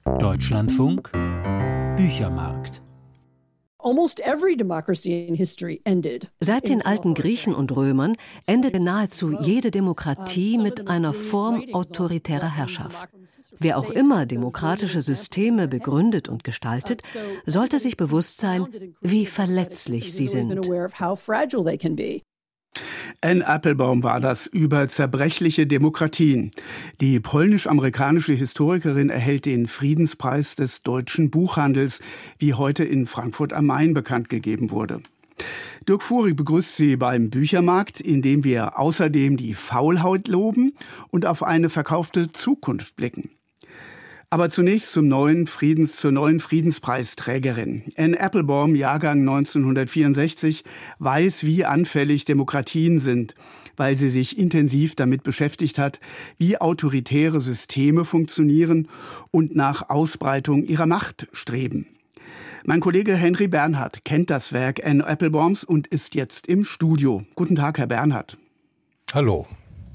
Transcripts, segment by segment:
Deutschlandfunk Büchermarkt. Seit den alten Griechen und Römern endete nahezu jede Demokratie mit einer Form autoritärer Herrschaft. Wer auch immer demokratische Systeme begründet und gestaltet, sollte sich bewusst sein, wie verletzlich sie sind. Anne Applebaum war das über zerbrechliche Demokratien. Die polnisch-amerikanische Historikerin erhält den Friedenspreis des deutschen Buchhandels, wie heute in Frankfurt am Main bekannt gegeben wurde. Dirk Furi begrüßt Sie beim Büchermarkt, in dem wir außerdem die Faulhaut loben und auf eine verkaufte Zukunft blicken. Aber zunächst zur neuen Friedenspreisträgerin. Anne Applebaum, Jahrgang 1964, weiß, wie anfällig Demokratien sind, weil sie sich intensiv damit beschäftigt hat, wie autoritäre Systeme funktionieren und nach Ausbreitung ihrer Macht streben. Mein Kollege Henry Bernhard kennt das Werk Anne Applebaums und ist jetzt im Studio. Guten Tag, Herr Bernhard. Hallo.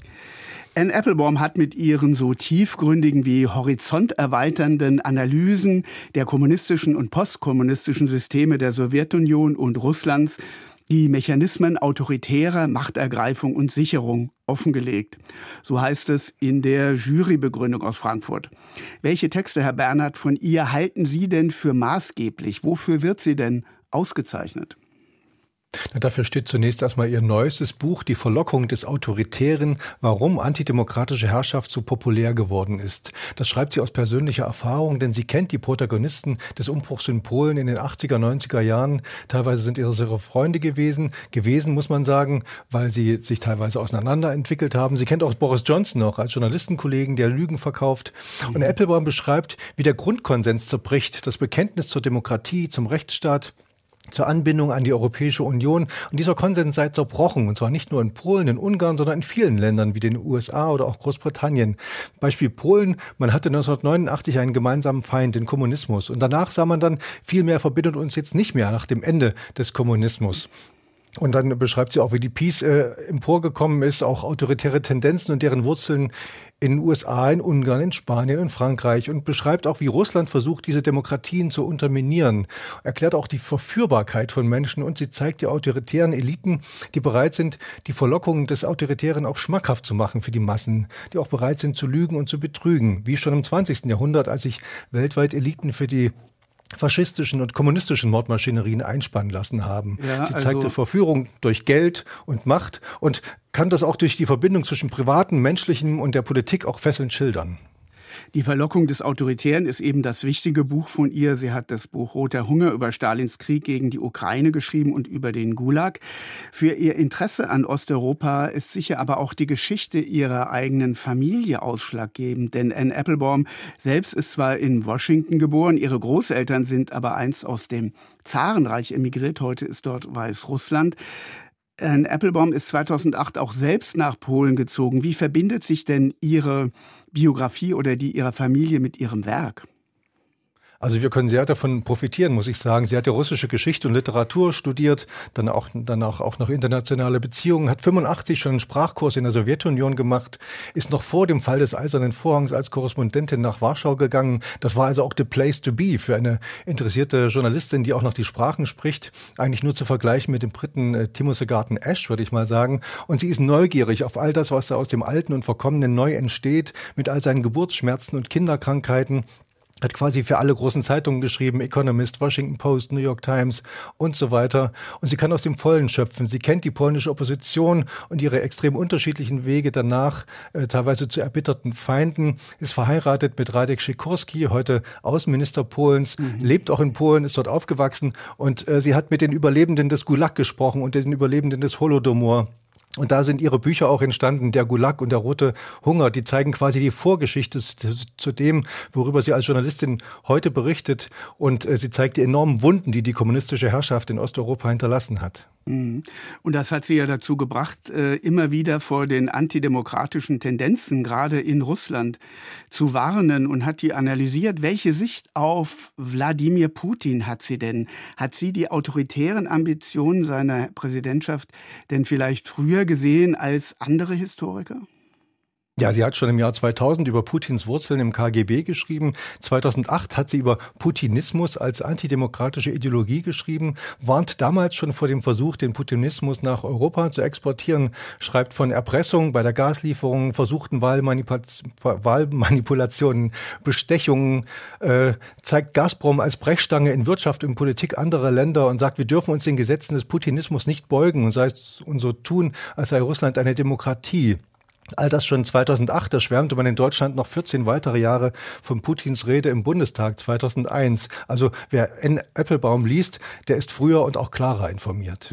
Anne Applebaum hat mit ihren so tiefgründigen wie horizonterweiternden Analysen der kommunistischen und postkommunistischen Systeme der Sowjetunion und Russlands die Mechanismen autoritärer Machtergreifung und Sicherung offengelegt. So heißt es in der Jurybegründung aus Frankfurt. Welche Texte, Herr Bernhard, von ihr halten Sie denn für maßgeblich? Wofür wird sie denn ausgezeichnet? Dafür steht zunächst erstmal ihr neuestes Buch, Die Verlockung des Autoritären, warum antidemokratische Herrschaft so populär geworden ist. Das schreibt sie aus persönlicher Erfahrung, denn sie kennt die Protagonisten des Umbruchs in Polen in den 80er, 90er Jahren. Teilweise sind ihre Freunde gewesen, muss man sagen, weil sie sich teilweise auseinanderentwickelt haben. Sie kennt auch Boris Johnson noch als Journalistenkollegen, der Lügen verkauft. Und Applebaum beschreibt, wie der Grundkonsens zerbricht, das Bekenntnis zur Demokratie, zum Rechtsstaat, zur Anbindung an die Europäische Union. Und dieser Konsens sei zerbrochen. Und zwar nicht nur in Polen, in Ungarn, sondern in vielen Ländern wie den USA oder auch Großbritannien. Beispiel Polen. Man hatte 1989 einen gemeinsamen Feind, den Kommunismus. Und danach sah man dann, viel mehr verbindet uns jetzt nicht mehr nach dem Ende des Kommunismus. Und dann beschreibt sie auch, wie die Peace emporgekommen ist, auch autoritäre Tendenzen und deren Wurzeln in den USA, in Ungarn, in Spanien, in Frankreich, und beschreibt auch, wie Russland versucht, diese Demokratien zu unterminieren. Erklärt auch die Verführbarkeit von Menschen und sie zeigt die autoritären Eliten, die bereit sind, die Verlockungen des Autoritären auch schmackhaft zu machen für die Massen, die auch bereit sind zu lügen und zu betrügen, wie schon im 20. Jahrhundert, als sich weltweit Eliten für die faschistischen und kommunistischen Mordmaschinerien einspannen lassen haben. Ja, sie zeigte Verführung durch Geld und Macht und kann das auch durch die Verbindung zwischen privatem, menschlichem und der Politik auch fesselnd schildern. Die Verlockung des Autoritären ist eben das wichtige Buch von ihr. Sie hat das Buch Roter Hunger über Stalins Krieg gegen die Ukraine geschrieben und über den Gulag. Für ihr Interesse an Osteuropa ist sicher aber auch die Geschichte ihrer eigenen Familie ausschlaggebend. Denn Anne Applebaum selbst ist zwar in Washington geboren, ihre Großeltern sind aber einst aus dem Zarenreich emigriert. Heute ist dort Weißrussland. Anne Applebaum ist 2008 auch selbst nach Polen gezogen. Wie verbindet sich denn Ihre Biografie oder die Ihrer Familie mit Ihrem Werk? Also wir können sehr davon profitieren, muss ich sagen. Sie hat ja russische Geschichte und Literatur studiert, danach auch noch internationale Beziehungen, hat 85 schon einen Sprachkurs in der Sowjetunion gemacht, ist noch vor dem Fall des Eisernen Vorhangs als Korrespondentin nach Warschau gegangen. Das war also auch the place to be für eine interessierte Journalistin, die auch noch die Sprachen spricht. Eigentlich nur zu vergleichen mit dem Briten Timothy Garton Ash, würde ich mal sagen. Und sie ist neugierig auf all das, was da aus dem Alten und Verkommenen neu entsteht, mit all seinen Geburtsschmerzen und Kinderkrankheiten. Hat quasi für alle großen Zeitungen geschrieben, Economist, Washington Post, New York Times und so weiter. Und sie kann aus dem Vollen schöpfen. Sie kennt die polnische Opposition und ihre extrem unterschiedlichen Wege danach, teilweise zu erbitterten Feinden, ist verheiratet mit Radek Sikorski, heute Außenminister Polens, lebt auch in Polen, ist dort aufgewachsen und sie hat mit den Überlebenden des Gulag gesprochen und den Überlebenden des Holodomor. Und da sind ihre Bücher auch entstanden, der Gulag und der Rote Hunger. Die zeigen quasi die Vorgeschichte zu dem, worüber sie als Journalistin heute berichtet. Und sie zeigt die enormen Wunden, die die kommunistische Herrschaft in Osteuropa hinterlassen hat. Und das hat sie ja dazu gebracht, immer wieder vor den antidemokratischen Tendenzen, gerade in Russland, zu warnen und hat die analysiert. Welche Sicht auf Wladimir Putin hat sie denn? Hat sie die autoritären Ambitionen seiner Präsidentschaft denn vielleicht früher gesehen als andere Historiker? Ja, sie hat schon im Jahr 2000 über Putins Wurzeln im KGB geschrieben. 2008 hat sie über Putinismus als antidemokratische Ideologie geschrieben, warnt damals schon vor dem Versuch, den Putinismus nach Europa zu exportieren, schreibt von Erpressung bei der Gaslieferung, versuchten Wahlmanipulationen, Bestechungen, zeigt Gazprom als Brechstange in Wirtschaft und Politik anderer Länder und sagt, wir dürfen uns den Gesetzen des Putinismus nicht beugen und so tun, als sei Russland eine Demokratie. All das schon 2008, da schwärmte man in Deutschland noch 14 weitere Jahre von Putins Rede im Bundestag 2001. Also wer N. Applebaum liest, der ist früher und auch klarer informiert.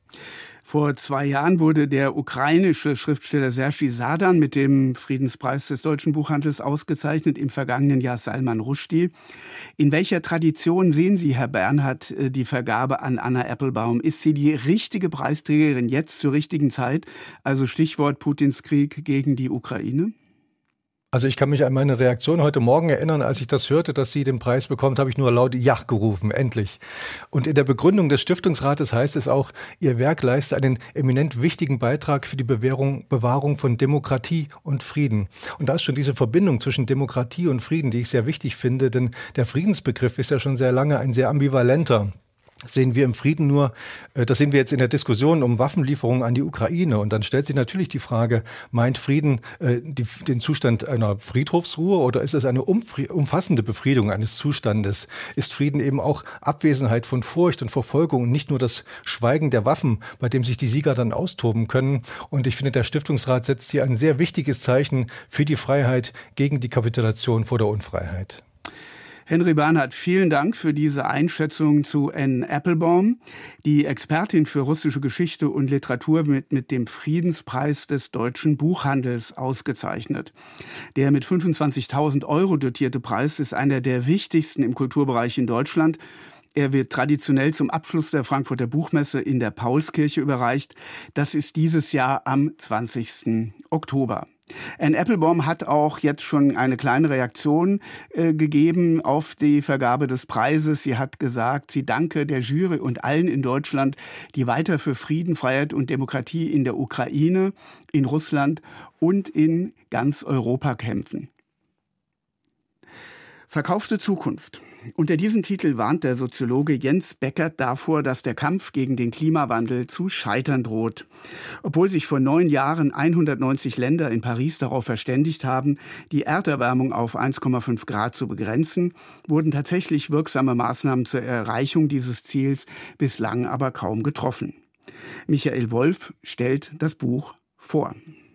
Vor 2 Jahren wurde der ukrainische Schriftsteller Sergei Sadan mit dem Friedenspreis des deutschen Buchhandels ausgezeichnet, im vergangenen Jahr Salman Rushdie. In welcher Tradition sehen Sie, Herr Bernhard, die Vergabe an Anna Applebaum? Ist sie die richtige Preisträgerin jetzt zur richtigen Zeit? Also Stichwort Putins Krieg gegen die Ukraine? Also ich kann mich an meine Reaktion heute Morgen erinnern, als ich das hörte, dass sie den Preis bekommt, habe ich nur laut Ja gerufen, endlich. Und in der Begründung des Stiftungsrates heißt es auch, ihr Werk leiste einen eminent wichtigen Beitrag für die Bewahrung von Demokratie und Frieden. Und da ist schon diese Verbindung zwischen Demokratie und Frieden, die ich sehr wichtig finde, denn der Friedensbegriff ist ja schon sehr lange ein sehr ambivalenter. Sehen wir im Frieden nur, das sehen wir jetzt in der Diskussion um Waffenlieferungen an die Ukraine. Und dann stellt sich natürlich die Frage, meint Frieden den Zustand einer Friedhofsruhe oder ist es eine umfassende Befriedung eines Zustandes? Ist Frieden eben auch Abwesenheit von Furcht und Verfolgung und nicht nur das Schweigen der Waffen, bei dem sich die Sieger dann austoben können? Und ich finde, der Stiftungsrat setzt hier ein sehr wichtiges Zeichen für die Freiheit gegen die Kapitulation vor der Unfreiheit. Henry Bernhard, vielen Dank für diese Einschätzung zu Anne Applebaum, die Expertin für russische Geschichte und Literatur mit dem Friedenspreis des deutschen Buchhandels ausgezeichnet. Der mit 25.000 € dotierte Preis ist einer der wichtigsten im Kulturbereich in Deutschland. Er wird traditionell zum Abschluss der Frankfurter Buchmesse in der Paulskirche überreicht. Das ist dieses Jahr am 20. Oktober. Anne Applebaum hat auch jetzt schon eine kleine Reaktion gegeben auf die Vergabe des Preises. Sie hat gesagt, sie danke der Jury und allen in Deutschland, die weiter für Frieden, Freiheit und Demokratie in der Ukraine, in Russland und in ganz Europa kämpfen. Verkaufte Zukunft. Unter diesem Titel warnt der Soziologe Jens Beckert davor, dass der Kampf gegen den Klimawandel zu scheitern droht. Obwohl sich vor 9 Jahren 190 Länder in Paris darauf verständigt haben, die Erderwärmung auf 1,5 Grad zu begrenzen, wurden tatsächlich wirksame Maßnahmen zur Erreichung dieses Ziels bislang aber kaum getroffen. Michael Wolf stellt das Buch vor.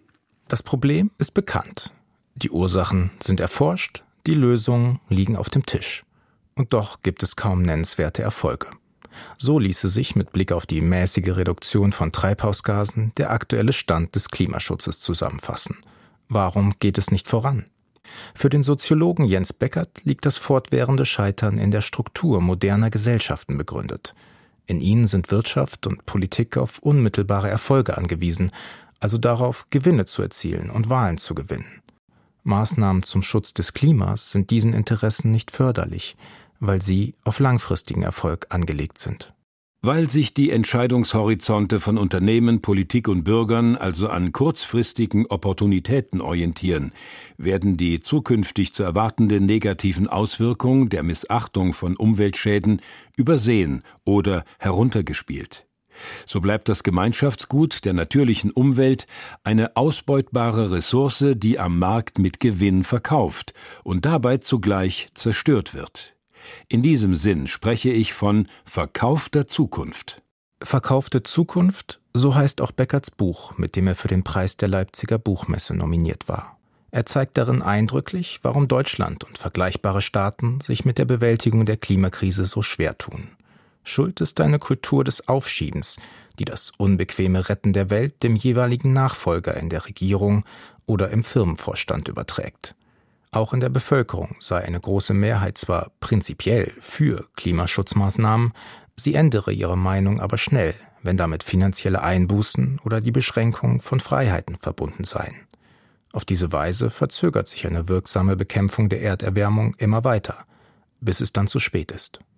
Das Problem ist bekannt. Die Ursachen sind erforscht, die Lösungen liegen auf dem Tisch. Und doch gibt es kaum nennenswerte Erfolge. So ließe sich mit Blick auf die mäßige Reduktion von Treibhausgasen der aktuelle Stand des Klimaschutzes zusammenfassen. Warum geht es nicht voran? Für den Soziologen Jens Beckert liegt das fortwährende Scheitern in der Struktur moderner Gesellschaften begründet. In ihnen sind Wirtschaft und Politik auf unmittelbare Erfolge angewiesen, also darauf, Gewinne zu erzielen und Wahlen zu gewinnen. Maßnahmen zum Schutz des Klimas sind diesen Interessen nicht förderlich, weil sie auf langfristigen Erfolg angelegt sind. Weil sich die Entscheidungshorizonte von Unternehmen, Politik und Bürgern also an kurzfristigen Opportunitäten orientieren, werden die zukünftig zu erwartenden negativen Auswirkungen der Missachtung von Umweltschäden übersehen oder heruntergespielt. So bleibt das Gemeinschaftsgut der natürlichen Umwelt eine ausbeutbare Ressource, die am Markt mit Gewinn verkauft und dabei zugleich zerstört wird. In diesem Sinn spreche ich von verkaufter Zukunft. Verkaufte Zukunft, so heißt auch Beckerts Buch, mit dem er für den Preis der Leipziger Buchmesse nominiert war. Er zeigt darin eindrücklich, warum Deutschland und vergleichbare Staaten sich mit der Bewältigung der Klimakrise so schwer tun. Schuld ist eine Kultur des Aufschiebens, die das unbequeme Retten der Welt dem jeweiligen Nachfolger in der Regierung oder im Firmenvorstand überträgt. Auch in der Bevölkerung sei eine große Mehrheit zwar prinzipiell für Klimaschutzmaßnahmen, sie ändere ihre Meinung aber schnell, wenn damit finanzielle Einbußen oder die Beschränkung von Freiheiten verbunden seien. Auf diese Weise verzögert sich eine wirksame Bekämpfung der Erderwärmung immer weiter, bis es dann zu spät ist.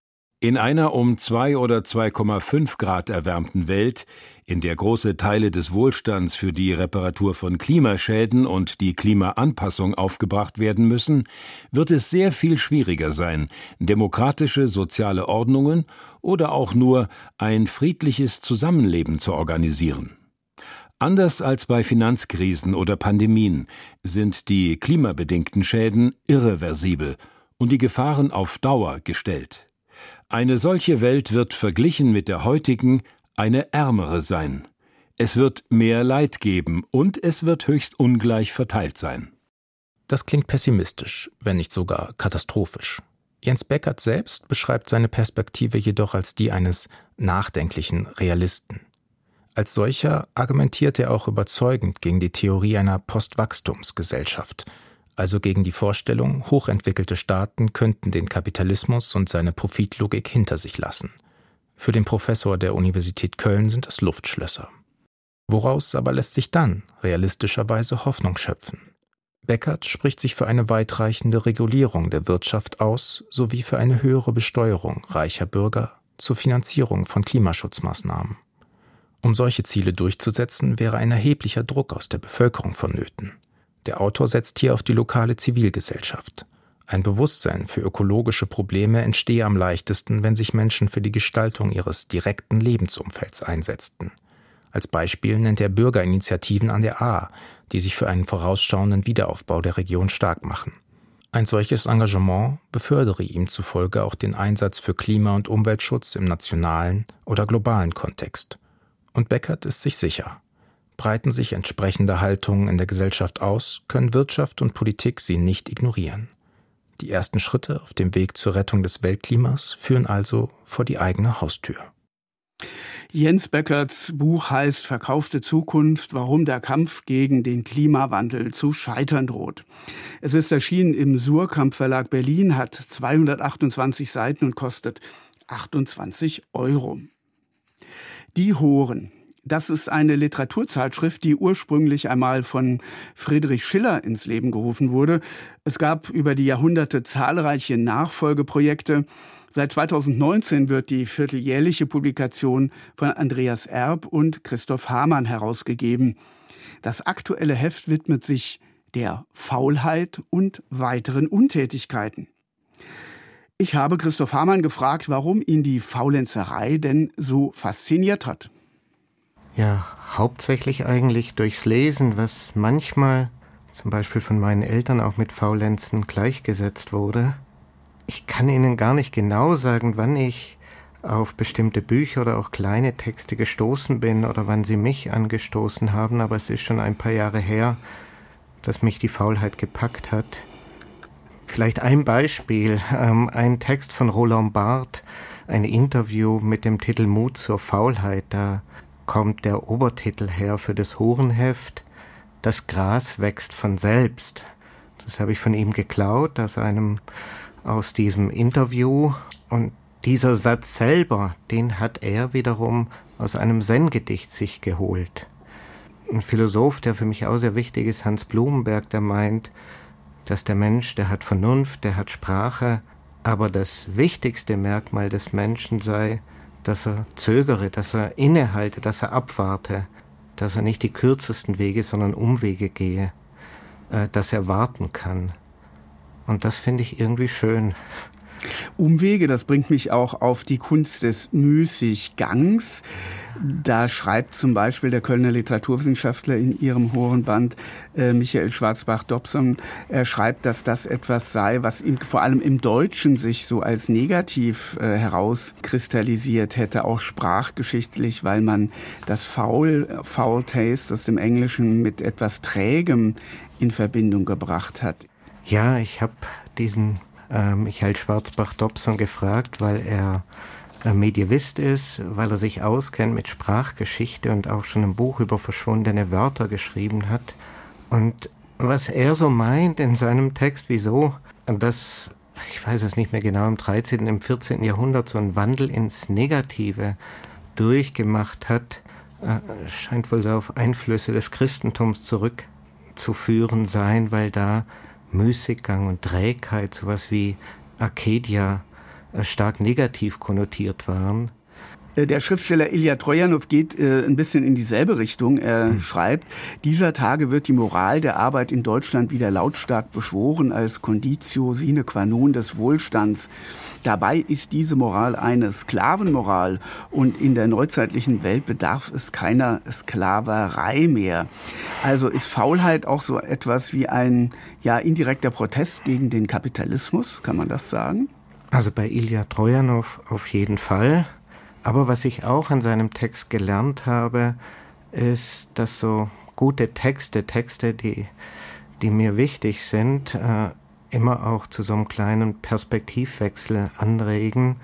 In einer um 2 oder 2,5 Grad erwärmten Welt, in der große Teile des Wohlstands für die Reparatur von Klimaschäden und die Klimaanpassung aufgebracht werden müssen, wird es sehr viel schwieriger sein, demokratische soziale Ordnungen oder auch nur ein friedliches Zusammenleben zu organisieren. Anders als bei Finanzkrisen oder Pandemien sind die klimabedingten Schäden irreversibel und die Gefahren auf Dauer gestellt. Eine solche Welt wird verglichen mit der heutigen eine ärmere sein. Es wird mehr Leid geben und es wird höchst ungleich verteilt sein. Das klingt pessimistisch, wenn nicht sogar katastrophisch. Jens Beckert selbst beschreibt seine Perspektive jedoch als die eines nachdenklichen Realisten. Als solcher argumentiert er auch überzeugend gegen die Theorie einer Postwachstumsgesellschaft, also gegen die Vorstellung, hochentwickelte Staaten könnten den Kapitalismus und seine Profitlogik hinter sich lassen. Für den Professor der Universität Köln sind es Luftschlösser. Woraus aber lässt sich dann realistischerweise Hoffnung schöpfen? Beckert spricht sich für eine weitreichende Regulierung der Wirtschaft aus, sowie für eine höhere Besteuerung reicher Bürger zur Finanzierung von Klimaschutzmaßnahmen. Um solche Ziele durchzusetzen, wäre ein erheblicher Druck aus der Bevölkerung vonnöten. Der Autor setzt hier auf die lokale Zivilgesellschaft. Ein Bewusstsein für ökologische Probleme entstehe am leichtesten, wenn sich Menschen für die Gestaltung ihres direkten Lebensumfelds einsetzten. Als Beispiel nennt er Bürgerinitiativen an der Ahr, die sich für einen vorausschauenden Wiederaufbau der Region stark machen. Ein solches Engagement befördere ihm zufolge auch den Einsatz für Klima- und Umweltschutz im nationalen oder globalen Kontext. Und Beckert ist sich sicher: Breiten sich entsprechende Haltungen in der Gesellschaft aus, können Wirtschaft und Politik sie nicht ignorieren. Die ersten Schritte auf dem Weg zur Rettung des Weltklimas führen also vor die eigene Haustür. Jens Beckerts Buch heißt »Verkaufte Zukunft. Warum der Kampf gegen den Klimawandel zu scheitern droht«. Es ist erschienen im Suhrkamp Verlag Berlin, hat 228 Seiten und kostet 28 €. Die Horen. Das ist eine Literaturzeitschrift, die ursprünglich einmal von Friedrich Schiller ins Leben gerufen wurde. Es gab über die Jahrhunderte zahlreiche Nachfolgeprojekte. Seit 2019 wird die vierteljährliche Publikation von Andreas Erb und Christoph Hamann herausgegeben. Das aktuelle Heft widmet sich der Faulheit und weiteren Untätigkeiten. Ich habe Christoph Hamann gefragt, warum ihn die Faulenzerei denn so fasziniert hat. Ja, hauptsächlich eigentlich durchs Lesen, was manchmal zum Beispiel von meinen Eltern auch mit Faulenzen gleichgesetzt wurde. Ich kann Ihnen gar nicht genau sagen, wann ich auf bestimmte Bücher oder auch kleine Texte gestoßen bin oder wann sie mich angestoßen haben, aber es ist schon ein paar Jahre her, dass mich die Faulheit gepackt hat. Vielleicht ein Beispiel, ein Text von Roland Barthes, ein Interview mit dem Titel Mut zur Faulheit, da kommt der Obertitel her für das Hurenheft, das Gras wächst von selbst. Das habe ich von ihm geklaut, aus diesem Interview. Und dieser Satz selber, den hat er wiederum aus einem Zen-Gedicht sich geholt. Ein Philosoph, der für mich auch sehr wichtig ist, Hans Blumenberg, der meint, dass der Mensch, der hat Vernunft, der hat Sprache, aber das wichtigste Merkmal des Menschen sei, dass er zögere, dass er innehalte, dass er abwarte, dass er nicht die kürzesten Wege, sondern Umwege gehe, dass er warten kann. Und das finde ich irgendwie schön. Umwege, das bringt mich auch auf die Kunst des Müßiggangs. Da schreibt zum Beispiel der Kölner Literaturwissenschaftler in ihrem Horenband Michael Schwarzbach-Dobson, er schreibt, dass das etwas sei, was ihm vor allem im Deutschen sich so als negativ herauskristallisiert hätte, auch sprachgeschichtlich, weil man das Foul Taste aus dem Englischen mit etwas Trägem in Verbindung gebracht hat. Ja, ich habe diesen Michael Schwarzbach-Dobson gefragt, weil er Medievist ist, weil er sich auskennt mit Sprachgeschichte und auch schon ein Buch über verschwundene Wörter geschrieben hat. Und was er so meint in seinem Text, wieso, dass, ich weiß es nicht mehr genau, im 13., im 14. Jahrhundert so ein Wandel ins Negative durchgemacht hat, scheint wohl so auf Einflüsse des Christentums zurückzuführen sein, weil da Müßiggang und Trägheit, sowas wie Arcadia stark negativ konnotiert waren. Der Schriftsteller Ilja Trojanow geht ein bisschen in dieselbe Richtung. Er schreibt, dieser Tage wird die Moral der Arbeit in Deutschland wieder lautstark beschworen als Conditio sine qua non des Wohlstands. Dabei ist diese Moral eine Sklavenmoral und in der neuzeitlichen Welt bedarf es keiner Sklaverei mehr. Also ist Faulheit auch so etwas wie ein indirekter Protest gegen den Kapitalismus, kann man das sagen? Also bei Ilja Trojanow auf jeden Fall. Aber was ich auch an seinem Text gelernt habe, ist, dass so gute Texte, die mir wichtig sind, immer auch zu so einem kleinen Perspektivwechsel anregen.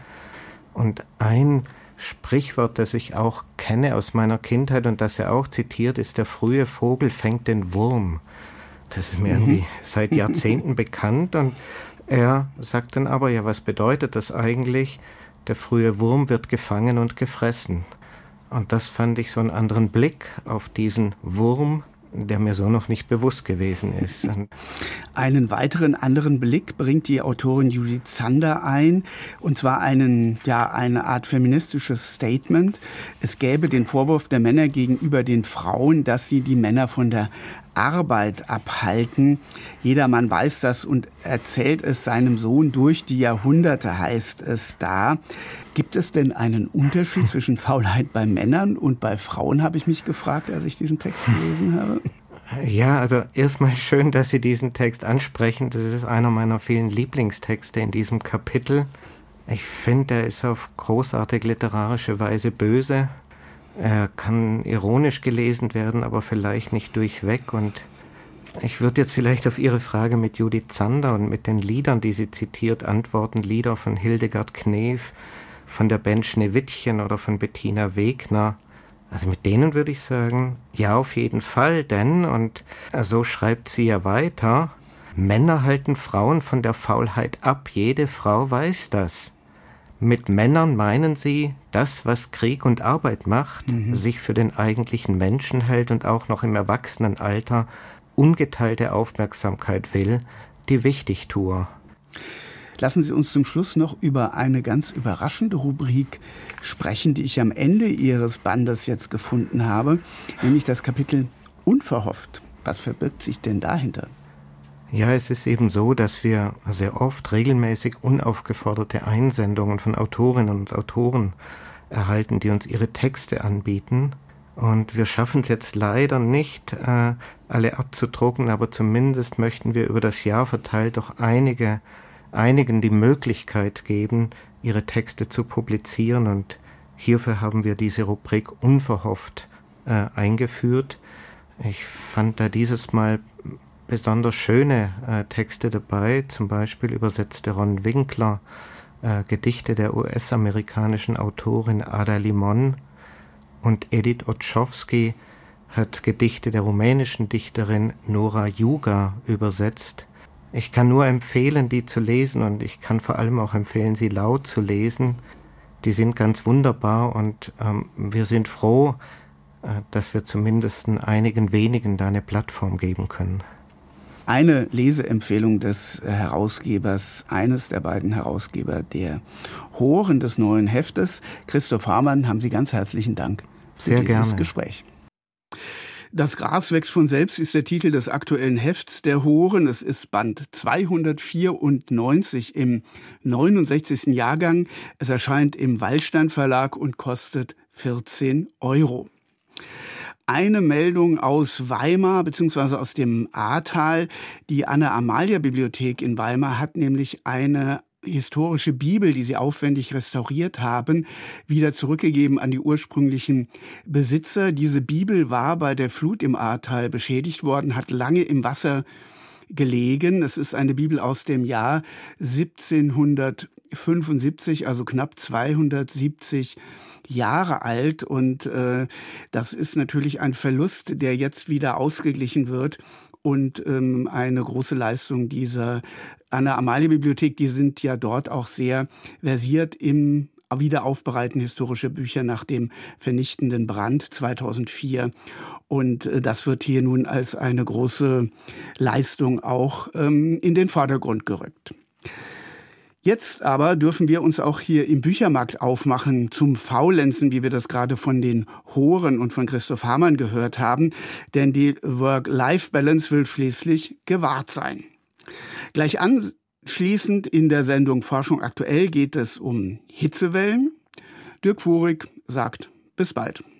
Und ein Sprichwort, das ich auch kenne aus meiner Kindheit und das er auch zitiert, ist: Der frühe Vogel fängt den Wurm. Das ist mir irgendwie seit Jahrzehnten bekannt. Und er sagt dann aber, ja, was bedeutet das eigentlich? Der frühe Wurm wird gefangen und gefressen. Und das fand ich so einen anderen Blick auf diesen Wurm, der mir so noch nicht bewusst gewesen ist. Einen weiteren anderen Blick bringt die Autorin Judith Zander ein, und zwar eine Art feministisches Statement. Es gäbe den Vorwurf der Männer gegenüber den Frauen, dass sie die Männer von der Arbeit abhalten. Jeder Mann weiß das und erzählt es seinem Sohn durch die Jahrhunderte, heißt es da. Gibt es denn einen Unterschied zwischen Faulheit bei Männern und bei Frauen, habe ich mich gefragt, als ich diesen Text gelesen habe. Ja, also erstmal schön, dass Sie diesen Text ansprechen. Das ist einer meiner vielen Lieblingstexte in diesem Kapitel. Ich finde, er ist auf großartig literarische Weise böse. Er kann ironisch gelesen werden, aber vielleicht nicht durchweg. Und ich würde jetzt vielleicht auf Ihre Frage mit Judith Zander und mit den Liedern, die sie zitiert, antworten. Lieder von Hildegard Knef, von der Band Schneewittchen oder von Bettina Wegner. Also mit denen würde ich sagen, ja, auf jeden Fall, denn, und so schreibt sie ja weiter, Männer halten Frauen von der Faulheit ab, jede Frau weiß das. Mit Männern meinen sie, das, was Krieg und Arbeit macht, sich für den eigentlichen Menschen hält und auch noch im Erwachsenenalter ungeteilte Aufmerksamkeit will, die Wichtigtuer. Lassen Sie uns zum Schluss noch über eine ganz überraschende Rubrik sprechen, die ich am Ende Ihres Bandes jetzt gefunden habe, nämlich das Kapitel Unverhofft. Was verbirgt sich denn dahinter? Ja, es ist eben so, dass wir sehr oft regelmäßig unaufgeforderte Einsendungen von Autorinnen und Autoren erhalten, die uns ihre Texte anbieten. Und wir schaffen es jetzt leider nicht, alle abzudrucken, aber zumindest möchten wir über das Jahr verteilt doch einigen die Möglichkeit geben, ihre Texte zu publizieren. Und hierfür haben wir diese Rubrik Unverhofft eingeführt. Ich fand da dieses Mal besonders schöne Texte dabei, zum Beispiel übersetzte Ron Winkler Gedichte der US-amerikanischen Autorin Ada Limon, und Edith Otschowski hat Gedichte der rumänischen Dichterin Nora Juga übersetzt. Ich kann nur empfehlen, die zu lesen, und ich kann vor allem auch empfehlen, sie laut zu lesen. Die sind ganz wunderbar, und wir sind froh, dass wir zumindest einigen wenigen da eine Plattform geben können. Eine Leseempfehlung des Herausgebers, eines der beiden Herausgeber der Horen des neuen Heftes. Christoph Hamann, haben Sie ganz herzlichen Dank für dieses Gespräch. Das Gras wächst von selbst ist der Titel des aktuellen Hefts der Horen. Es ist Band 294 im 69. Jahrgang. Es erscheint im Wallstein Verlag und kostet 14 €. Eine Meldung aus Weimar bzw. aus dem Ahrtal. Die Anna-Amalia-Bibliothek in Weimar hat nämlich eine historische Bibel, die sie aufwendig restauriert haben, wieder zurückgegeben an die ursprünglichen Besitzer. Diese Bibel war bei der Flut im Ahrtal beschädigt worden, hat lange im Wasser gelegen. Es ist eine Bibel aus dem Jahr 1775, also knapp 270 Jahre alt, und das ist natürlich ein Verlust, der jetzt wieder ausgeglichen wird, und eine große Leistung dieser Anna-Amalia-Bibliothek. Die sind ja dort auch sehr versiert im Wiederaufbereiten historischer Bücher nach dem vernichtenden Brand 2004. Und das wird hier nun als eine große Leistung auch in den Vordergrund gerückt. Jetzt aber dürfen wir uns auch hier im Büchermarkt aufmachen zum Faulenzen, wie wir das gerade von den Horen und von Christoph Hamann gehört haben. Denn die Work-Life-Balance will schließlich gewahrt sein. Gleich anschließend in der Sendung Forschung aktuell geht es um Hitzewellen. Dirk Vurig sagt bis bald.